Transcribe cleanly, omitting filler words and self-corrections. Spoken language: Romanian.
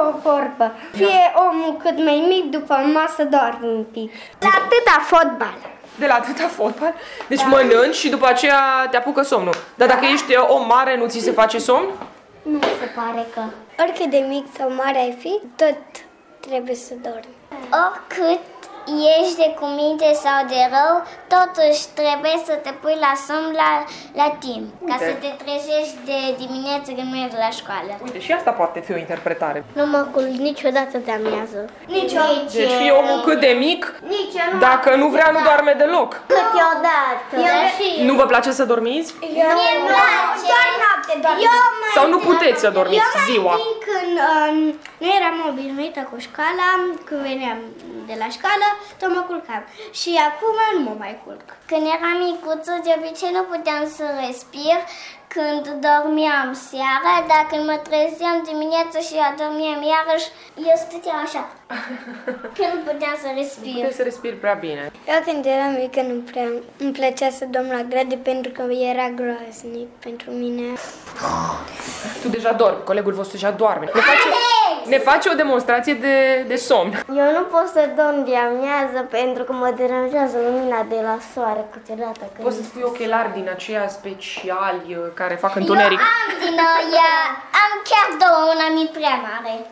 o vorbă. Fie omul cât mai mic, după masă doarme un pic. La atâta fotbal. De la atâta fotbal? Deci mănânci și după aceea te apucă somnul. Dar dacă ești om mare, nu ți se face somn? Nu se pare că. Oricât de mic sau mare ai fi, tot trebuie să dormi. Oricât ești de cuminte sau de rău, totuși trebuie să te pui la somn la timp, ca să te trezești de dimineață când mergi la școală. Uite, și asta poate fi o interpretare. Nu mă culc niciodată de amiază. Nici eu. Deci fie omul cât de mic, dacă nu vrea, nu doarme deloc. Câteodată. Nu vă place să dormiți? Mie îmi place. Doar noapte, doar. Sau nu puteți să dormiți ziua? Când nu eram obișnuită cu școala, când veneam de la școală, tot mă culcam. Și acum nu mă mai culc. Când eram micuță, de obicei nu puteam să respir când dormeam seara, dar când mă trezeam dimineața și adormeam iarăși, eu stăteam așa. Că nu puteam să respir. Nu puteți să respiri prea bine. Eu când eram mică nu prea îmi plăcea să dorm la grade pentru că era groaznic pentru mine. Tu deja dormi, colegul vostru deja doarme. Ne face o demonstrație de somn. Eu nu pot să dorm de amiază pentru că mă deranjează lumina de la soare câteodată. Poți să-ți pui ochelari din aceia speciali care fac întuneric. Am chiar două, una mi prea mare.